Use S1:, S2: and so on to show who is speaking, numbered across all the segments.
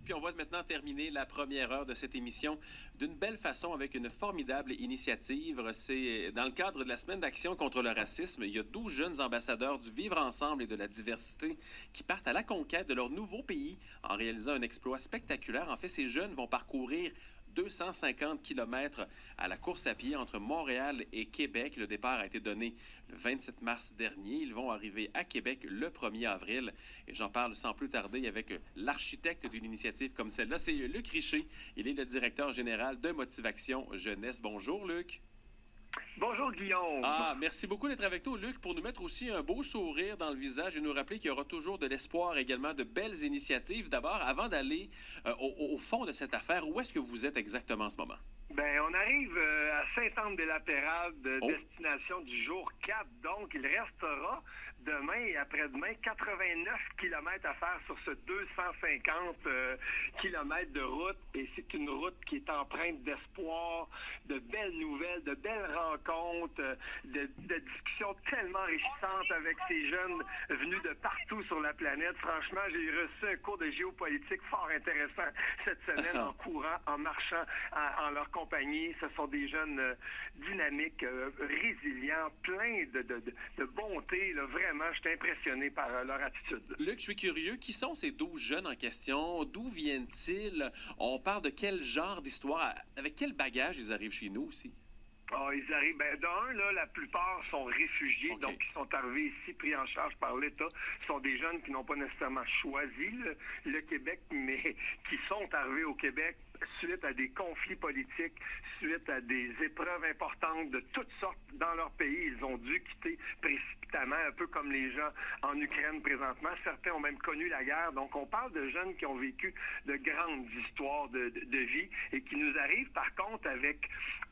S1: puis on va maintenant terminer la première heure de cette émission d'une belle façon avec une formidable initiative. C'est dans le cadre de la Semaine d'action contre le racisme. Il y a 12 jeunes ambassadeurs du vivre ensemble et de la diversité qui partent à la conquête de leur nouveau pays en réalisant un exploit spectaculaire. En fait, ces jeunes vont parcourir 250 kilomètres à la course à pied entre Montréal et Québec. Le départ a été donné le 27 mars dernier. Ils vont arriver à Québec le 1er avril. Et j'en parle sans plus tarder avec l'architecte d'une initiative comme celle-là. C'est Luc Richer. Il est le directeur général de Motivation Jeunesse. Bonjour, Luc.
S2: Bonjour, Guillaume.
S1: Merci beaucoup d'être avec nous, Luc, pour nous mettre aussi un beau sourire dans le visage et nous rappeler qu'il y aura toujours de l'espoir également, de belles initiatives. D'abord, avant d'aller au fond de cette affaire, où est-ce que vous êtes exactement en ce moment?
S2: Ben, on arrive à Sainte-Anne-de-la-Pérade, destination du jour 4. Donc, il restera demain et après-demain 89 km à faire sur ce 250 km de route. Et c'est une route qui est empreinte d'espoir, de belles nouvelles, de belles rencontres, de discussions tellement enrichissantes avec ces jeunes venus de partout sur la planète. Franchement, j'ai reçu un cours de géopolitique fort intéressant cette semaine en courant, en marchant, en leur compagnie. Ce sont des jeunes dynamiques, résilients, pleins de bonté. Là, vraiment, je suis impressionné par leur attitude.
S1: Luc, je suis curieux. Qui sont ces 12 jeunes en question? D'où viennent-ils? On parle de quel genre d'histoire? Avec quel bagage ils arrivent chez nous aussi?
S2: Ils arrivent. D'un, là, la plupart sont réfugiés, donc ils sont arrivés ici, pris en charge par l'État. Ce sont des jeunes qui n'ont pas nécessairement choisi le Québec, mais qui sont arrivés au Québec suite à des conflits politiques, suite à des épreuves importantes de toutes sortes dans leur pays. Ils ont dû quitter précipitamment, un peu comme les gens en Ukraine présentement. Certains ont même connu la guerre. Donc, on parle de jeunes qui ont vécu de grandes histoires de vie et qui nous arrivent, par contre, avec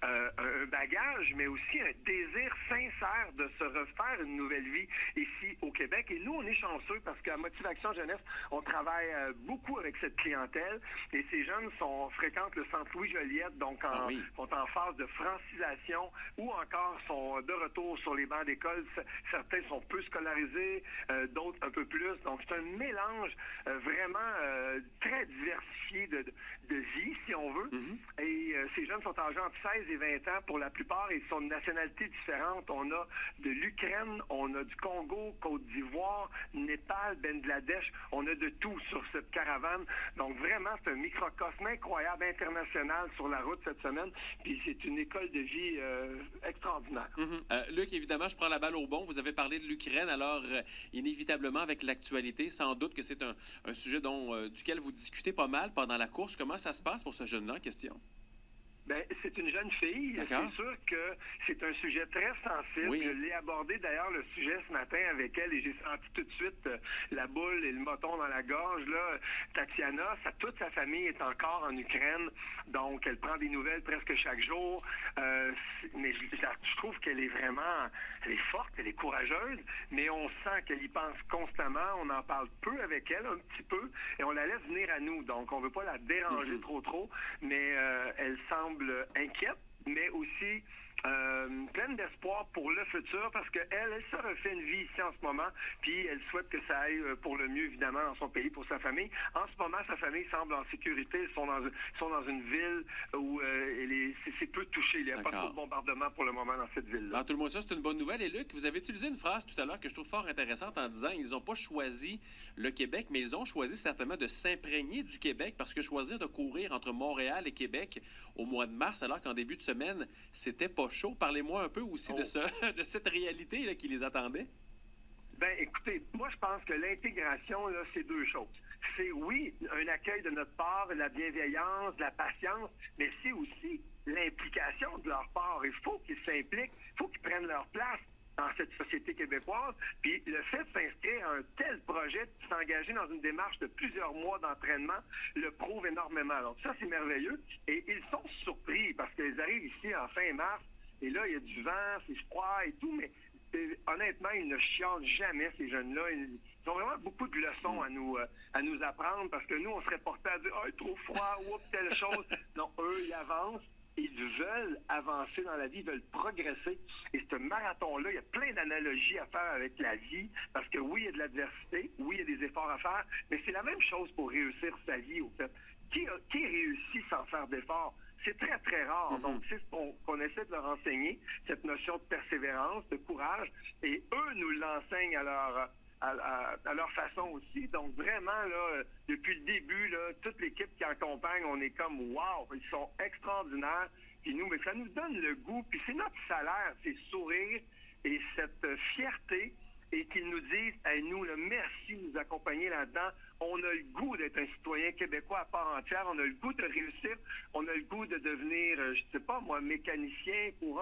S2: un bagage, mais aussi un désir sincère de se refaire une nouvelle vie ici au Québec. Et nous, on est chanceux parce qu'à Motivation Jeunesse, on travaille beaucoup avec cette clientèle et ces jeunes fréquentent le centre Louis-Joliette, donc sont en phase de francisation ou encore sont de retour sur les bancs d'école. Certains sont peu scolarisés, d'autres un peu plus. Donc, c'est un mélange vraiment très diversifié de vie, si on veut. Mm-hmm. Et ces jeunes sont âgés entre 16 et 20 ans pour la plupart et sont de nationalités différentes. On a de l'Ukraine, on a du Congo, Côte d'Ivoire, Népal, Bangladesh. On a de tout sur cette caravane. Donc, vraiment, c'est un microcosme incroyable, international sur la route cette semaine. Puis c'est une école de vie extraordinaire.
S1: Mm-hmm. Luc, évidemment, je prends la balle au bon. Vous avez parlé de l'Ukraine. Alors, inévitablement, avec l'actualité, sans doute que c'est un sujet duquel vous discutez pas mal pendant la course. Comment ça se passe pour ce jeune-là en question?
S2: Ben, c'est une jeune fille. C'est sûr que c'est un sujet très sensible.
S1: Oui.
S2: Je l'ai abordé d'ailleurs le sujet ce matin avec elle et j'ai senti tout de suite la boule et le moton dans la gorge. Là, Tatiana, toute sa famille est encore en Ukraine, donc elle prend des nouvelles presque chaque jour. Mais je trouve qu'elle est vraiment, elle est forte, elle est courageuse, mais on sent qu'elle y pense constamment. On en parle peu avec elle, un petit peu, et on la laisse venir à nous. Donc on veut pas la déranger trop, mais elle semble inquiète, mais aussi pleine d'espoir pour le futur parce qu'elle se refait une vie ici en ce moment, puis elle souhaite que ça aille pour le mieux, évidemment, dans son pays, pour sa famille. En ce moment, sa famille semble en sécurité. Ils sont dans une ville où c'est peu touché. Il n'y a pas trop de bombardement pour le moment dans cette ville-là.
S1: Tout le monde, ça, c'est une bonne nouvelle. Et Luc, vous avez utilisé une phrase tout à l'heure que je trouve fort intéressante en disant ils n'ont pas choisi le Québec, mais ils ont choisi certainement de s'imprégner du Québec parce que choisir de courir entre Montréal et Québec au mois de mars, alors qu'en début de semaine, c'était pas chaud. Parlez-moi un peu aussi de cette réalité là, qui les attendait.
S2: Ben, écoutez, moi, je pense que l'intégration, là, c'est deux choses. C'est, oui, un accueil de notre part, la bienveillance, la patience, mais c'est aussi l'implication de leur part. Il faut qu'ils s'impliquent, il faut qu'ils prennent leur place dans cette société québécoise. Puis le fait de s'inscrire à un tel projet, de s'engager dans une démarche de plusieurs mois d'entraînement, le prouve énormément. Donc ça, c'est merveilleux. Et ils sont surpris parce qu'ils arrivent ici en fin mars, et là, il y a du vent, c'est froid et tout, mais honnêtement, ils ne chialent jamais, ces jeunes-là. Ils ont vraiment beaucoup de leçons à nous apprendre parce que nous, on serait portés à dire « Ah, trop froid, oups, telle chose ». Non, eux, ils avancent. Ils veulent avancer dans la vie, ils veulent progresser. Et ce marathon-là, il y a plein d'analogies à faire avec la vie, parce que oui, il y a de l'adversité, oui, il y a des efforts à faire, mais c'est la même chose pour réussir sa vie, au fait. Qui réussit sans faire d'efforts? C'est très, très rare. Donc, c'est ce qu'on essaie de leur enseigner, cette notion de persévérance, de courage, et eux nous l'enseignent à leur façon aussi. Donc, vraiment, là, depuis le début, là, toute l'équipe qui accompagne, on est comme « wow », ils sont extraordinaires. Puis nous, mais ça nous donne le goût. Puis c'est notre salaire, c'est sourire et cette fierté, et qu'ils nous disent « hey, nous, là, merci de nous accompagner là-dedans. On a le goût d'être un citoyen québécois à part entière. On a le goût de réussir. On a le goût de devenir, je sais pas moi, mécanicien pour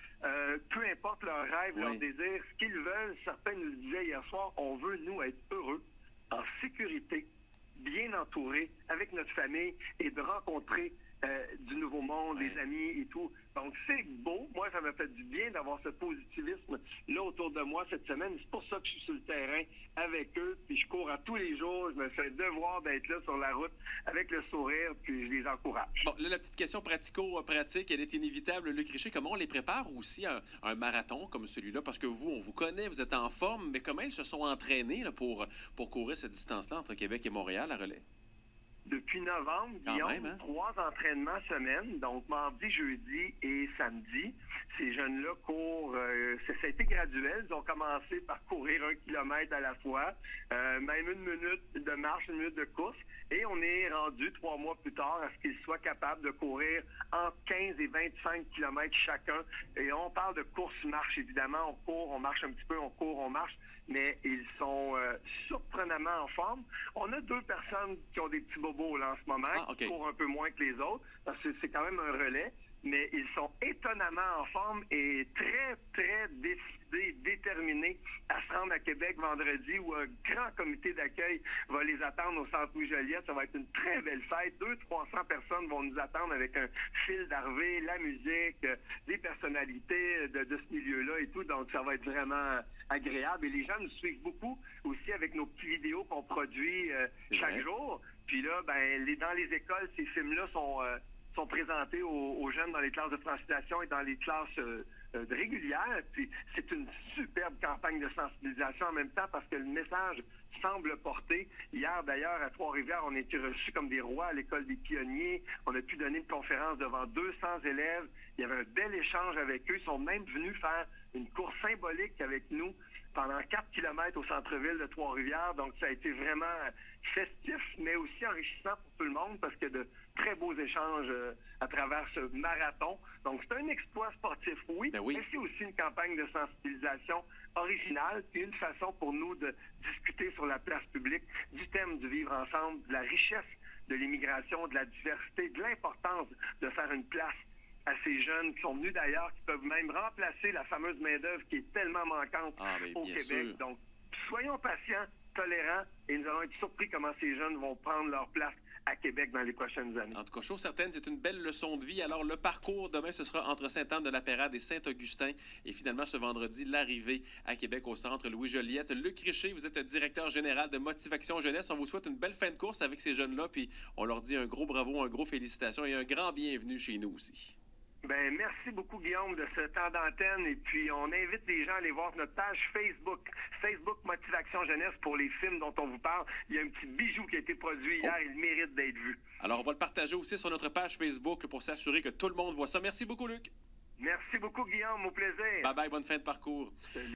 S2: peu importe leur rêve, leur désir, ce qu'ils veulent. Certains nous le disaient hier soir, on veut, nous, être heureux, en sécurité, bien entourés, avec notre famille, et de rencontrer du nouveau monde, des amis et tout. Donc, c'est beau. Moi, ça m'a fait du bien d'avoir ce positivisme là autour de moi cette semaine. C'est pour ça que je suis sur le terrain avec eux, puis je cours à tous les jours. Je me fais devoir d'être là sur la route avec le sourire, puis je les encourage.
S1: Bon, là, la petite question pratico-pratique, elle est inévitable. Luc Richer, comment on les prépare aussi à un marathon comme celui-là? Parce que vous, on vous connaît, vous êtes en forme, mais comment ils se sont entraînés là, pour courir cette distance-là entre Québec et Montréal à relais?
S2: Depuis novembre, Guillaume, 3 entraînements semaine, donc mardi, jeudi et samedi. Ces jeunes-là courent, ça a été graduel. Ils ont commencé par courir 1 kilomètre à la fois, même 1 minute de marche, 1 minute de course. Et on est rendu 3 mois plus tard à ce qu'ils soient capables de courir entre 15 et 25 kilomètres chacun. Et on parle de course-marche, évidemment. On court, on marche un petit peu, on court, on marche. Mais ils sont surprenamment en forme. On a 2 personnes qui ont des petits bobos là, en ce moment, qui courent un peu moins que les autres, parce que c'est quand même un relais. Mais ils sont étonnamment en forme et très, très décidés, déterminés à se rendre à Québec vendredi, où un grand comité d'accueil va les attendre au Centre Louis-Joliette. Ça va être une très belle fête. 200-300 personnes vont nous attendre avec un fil d'arrivée, la musique, des personnalités de ce milieu-là et tout. Donc, ça va être vraiment agréable. Et les gens nous suivent beaucoup aussi avec nos petites vidéos qu'on produit chaque jour. Puis là, dans les écoles, ces films-là sont présentés aux jeunes dans les classes de francisation et dans les classes régulières. Puis c'est une superbe campagne de sensibilisation en même temps parce que le message semble porter. Hier, d'ailleurs, à Trois-Rivières, on a été reçus comme des rois à l'école des pionniers. On a pu donner une conférence devant 200 élèves. Il y avait un bel échange avec eux. Ils sont même venus faire une course symbolique avec nous pendant 4 kilomètres au centre-ville de Trois-Rivières. Donc, ça a été vraiment festif, mais aussi enrichissant pour tout le monde parce que de très beaux échanges à travers ce marathon. Donc, c'est un exploit sportif, oui, mais c'est aussi une campagne de sensibilisation originale, puis une façon pour nous de discuter sur la place publique du thème du vivre ensemble, de la richesse de l'immigration, de la diversité, de l'importance de faire une place à ces jeunes qui sont venus d'ailleurs, qui peuvent même remplacer la fameuse main-d'œuvre qui est tellement manquante au Québec. Sûr. Donc, soyons patients, tolérants, et nous allons être surpris comment ces jeunes vont prendre leur place à Québec dans les prochaines années.
S1: En tout cas, chose certaine, c'est une belle leçon de vie. Alors, le parcours, demain, ce sera entre Sainte-Anne-de-la-Pérade et Saint-Augustin. Et finalement, ce vendredi, l'arrivée à Québec au centre Louis-Joliette. Luc Richer, vous êtes directeur général de Motivation Jeunesse. On vous souhaite une belle fin de course avec ces jeunes-là. Puis, on leur dit un gros bravo, un gros félicitations et un grand bienvenue chez nous aussi.
S2: Merci beaucoup, Guillaume, de ce temps d'antenne. Et puis, on invite les gens à aller voir notre page Facebook Motivation Jeunesse pour les films dont on vous parle. Il y a un petit bijou qui a été produit hier. Il mérite d'être vu.
S1: Alors, on va le partager aussi sur notre page Facebook pour s'assurer que tout le monde voit ça. Merci beaucoup, Luc.
S2: Merci beaucoup, Guillaume. Au plaisir.
S1: Bye-bye. Bonne fin de parcours. Salut.